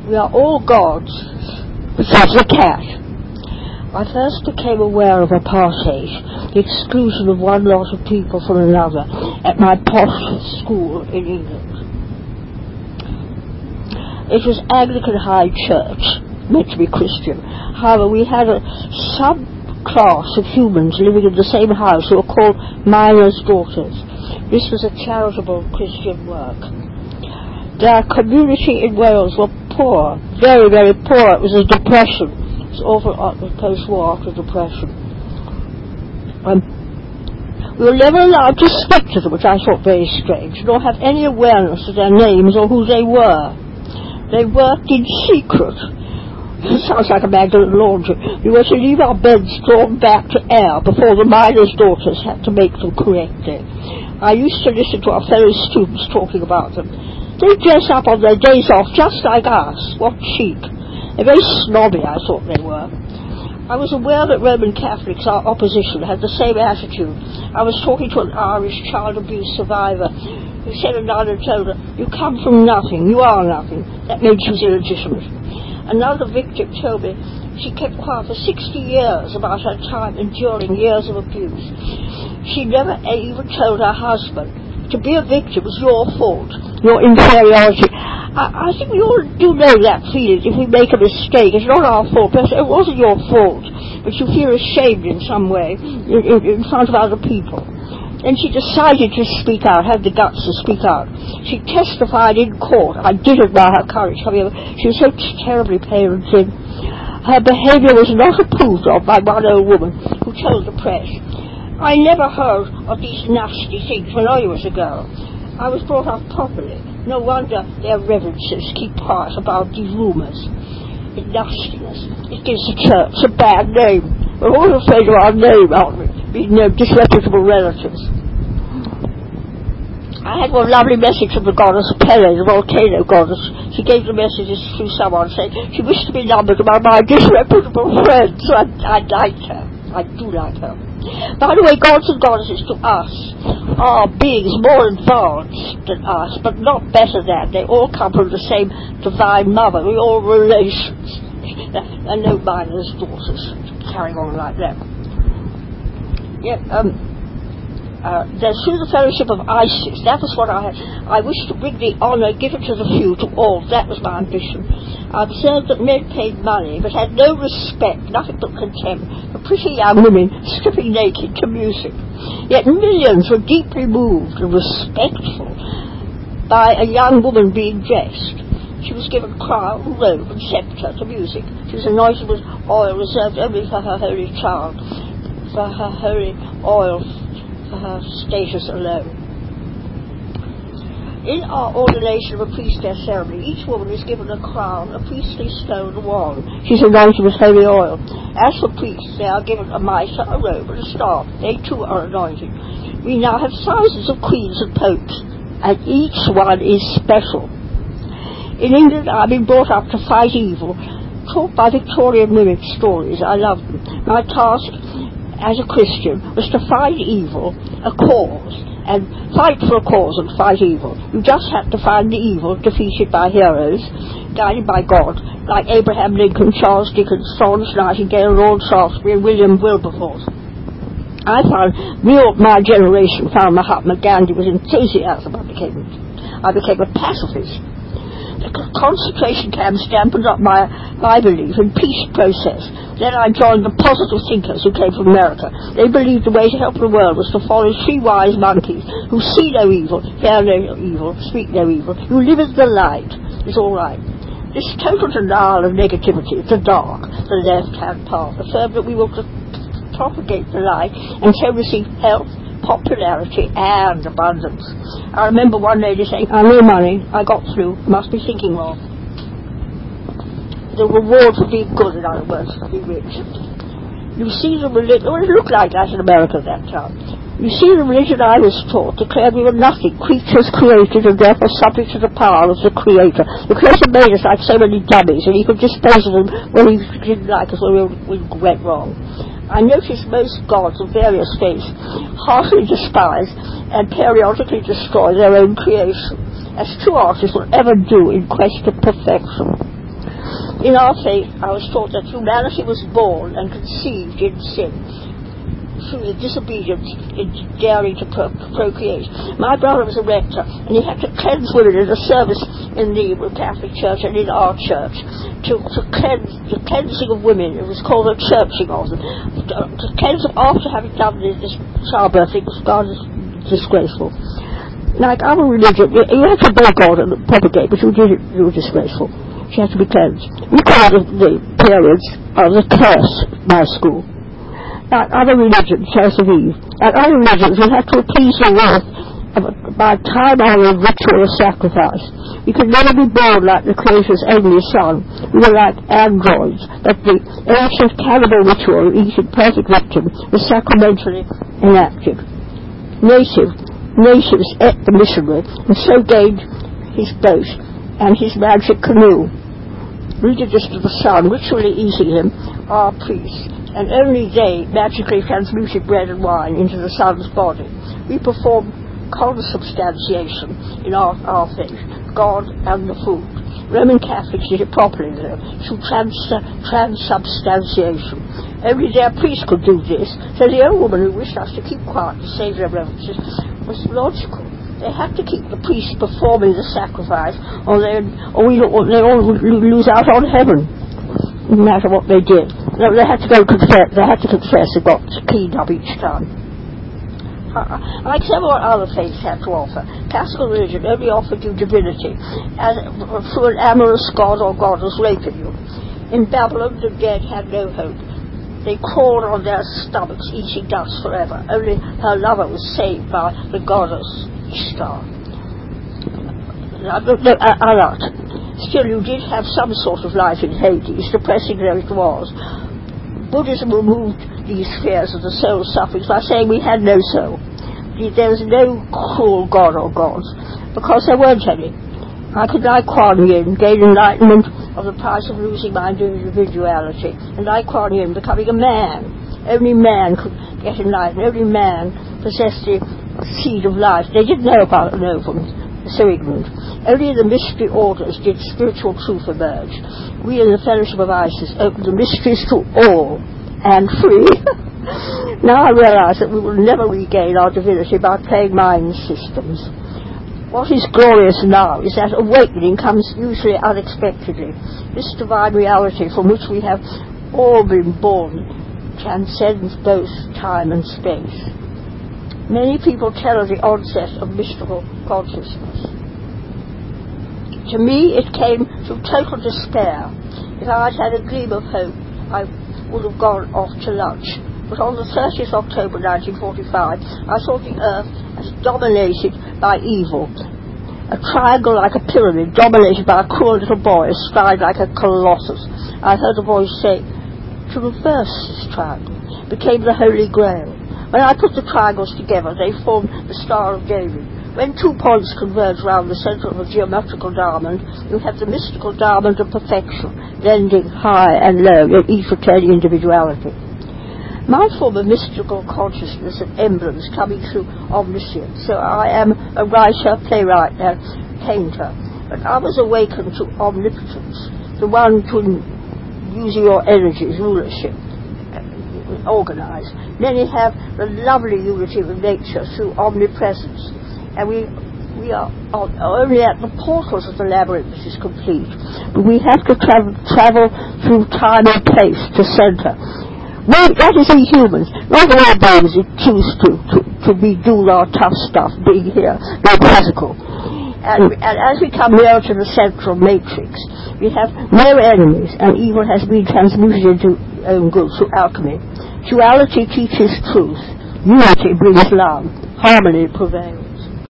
We are all gods, besides the cat. I first became aware of apartheid, the exclusion of one lot of people from another, at my posh school in England. It was Anglican High Church, meant to be Christian. However, we had a subclass of humans living in the same house who were called miners' daughters. This was a charitable Christian work. The community in Wales were poor, very, very poor. It was a depression. It was awful post-war after depression. We were never allowed to speak to them, which I thought very strange, nor have any awareness of their names or who they were. They worked in secret. It sounds like a Magdalen laundry. We were to leave our beds drawn back to air before the miners' daughters had to make them correctly. I used to listen to our fellow students talking about them. They dress up on their days off just like us. What chic. They're very snobby, I thought they were. I was aware that Roman Catholics, our opposition, had the same attitude. I was talking to an Irish child abuse survivor who said a nun had told her, "You come from nothing, you are nothing." That made you illegitimate. Another victim told me she kept quiet for 60 years about her time enduring years of abuse. She never even told her husband. To be a victim was your fault, your inferiority. I think we all do know that feeling. If we make a mistake, it's not our fault. It wasn't your fault, but you feel ashamed in some way in front of other people. And she decided to speak out, had the guts to speak out. She testified in court. I did admire her courage. However, she was so terribly pale and thin. Her behaviour was not approved of by one old woman who told the press, "I never heard of these nasty things when I was a girl. I was brought up properly. No wonder their reverences keep quiet about these rumours." It's nastiness. It gives the church a bad name. We're all afraid of our name, aren't we? Being disreputable relatives. I had one lovely message from the goddess Pele, the volcano goddess. She gave the messages through someone saying she wished to be numbered among my disreputable friends. So I liked her. I do like her. By the way, gods and goddesses to us are beings more advanced than us, but not better than. They all come from the same divine mother. We're all relations. And no miners' daughters carrying on like that. Through the fellowship of Isis, that was what I wished to bring the honour given to the few to all. That was my ambition. I observed that men paid money but had no respect, nothing but contempt, for pretty young women stripping naked to music. Yet millions were deeply moved and respectful by a young woman being dressed. She was given crown, robe and sceptre to music. She was anointed with oil reserved only for her holy child, for her holy oil, for her status alone. In our ordination of a priestess ceremony, each woman is given a crown, a priestly stone, a wand. She's anointed with holy oil. As for priests, they are given a mitre, a robe, and a staff. They too are anointed. We now have thousands of queens and popes, and each one is special. In England, I've been brought up to fight evil, taught by Victorian women's stories. I love them. My task as a Christian was to find evil, a cause, and fight for a cause and fight evil. You just had to find the evil defeated by heroes, guided by God, like Abraham Lincoln, Charles Dickens, Florence Nightingale, Lord Salisbury, and William Wilberforce. My generation found Mahatma Gandhi with enthusiasm. I became a pacifist. The concentration camps dampened up my belief in peace process. Then I joined the positive thinkers who came from America. They believed the way to help the world was to follow 3 wise monkeys who see no evil, hear no evil, speak no evil. You live in the light. It's all right. This total denial of negativity, the dark, the left-hand path, affirmed that we were to propagate the light and so receive health, popularity and abundance. I remember one lady saying, "I have no money, I got through, must be thinking wrong." The reward for being good, in other words, to be rich. You see the religion, well, it looked like that in America at that time. You see the religion I was taught declared we were nothing, creatures created and therefore subject to the power of the Creator. The Creator made us like so many dummies and he could dispose of them when he didn't like us or we went wrong. I noticed most gods of various faiths heartily despise and periodically destroy their own creation, as true artists will ever do in quest of perfection. In our faith, I was taught that humanity was born and conceived in sin, through the disobedience in daring to procreate. My brother was a rector, and he had to cleanse women in the service in the Catholic Church and in our church. To cleanse, the cleansing of women, it was called the churching of them. To cleanse them after having done this childbirth, it was God is disgraceful. Like our religion, you have to obey God and propagate, but you were disgraceful. She had to be cleansed. We call the periods the curse by school. Like other religions, Church of Eve, like other religions, we have to appease the wrath by time-honored ritual of sacrifice. We could never be born like the Creator's only Son. We were like androids, but the ancient cannibal ritual of eating perfect victim was sacramentally enacted. Natives ate the missionary, and so gained his boat and his magic canoe. We did this to the sun, ritually eating him, our priests, and only they magically transmuted bread and wine into the sun's body. We performed consubstantiation in our faith, God and the food. Roman Catholics did it properly, though, through transubstantiation. Only their priest could do this, so the old woman who wished us to keep quiet to save their reverences was logical. They had to keep the priest performing the sacrifice, or they all would lose out on heaven, no matter what they did. No, they had to go confess. They had to confess and got cleaned up each time. Like several other faiths have to offer, classical religion only offered you divinity through an amorous god or goddess raping you. In Babylon, the dead had no hope. They crawled on their stomachs, eating dust forever. Only her lover was saved by the goddess Ishtar. Still, you did have some sort of life in Hades, depressing though it was. Buddhism removed these fears of the soul's sufferings by saying we had no soul. There was no cruel god or gods, because there weren't any. I could, like Kuan Yin, gain enlightenment of the price of losing my individuality, and like Kuan Yin, becoming a man. Only man could get enlightened. Only man possessed the seed of life. They didn't know about the novums. So ignorant. Only in the mystery orders did spiritual truth emerge. We in the Fellowship of Isis opened the mysteries to all, and free. Now I realize that we will never regain our divinity by playing mind systems. What is glorious now is that awakening comes usually unexpectedly. This divine reality from which we have all been born transcends both time and space. Many people tell of the onset of mystical consciousness. To me, it came through total despair. If I had had a gleam of hope, I would have gone off to lunch. But on the 30th October 1945, I saw the earth as dominated by evil. A triangle like a pyramid, dominated by a cruel little boy, astride like a colossus. I heard a voice say, to reverse this triangle became the Holy Grail. When I put the triangles together, they formed the Star of David. When 2 points converge round the centre of a geometrical diamond, you have the mystical diamond of perfection, blending high and low, yet each retaining individuality. My form of mystical consciousness and emblems coming through omniscience. So I am a writer, playwright, and painter. But others awaken to omnipotence, the one to using your energies, rulership, organized. Many have the lovely unity of nature through omnipresence, and we are only at the portals of the labyrinth which is complete. But we have to travel through time and place to center. That is in humans. Not all beings choose to be doing our tough stuff, being here, being physical. And as we come nearer to the central matrix, we have no enemies, and evil has been transmuted into own good through alchemy. Duality teaches truth. Unity brings love. Harmony prevails.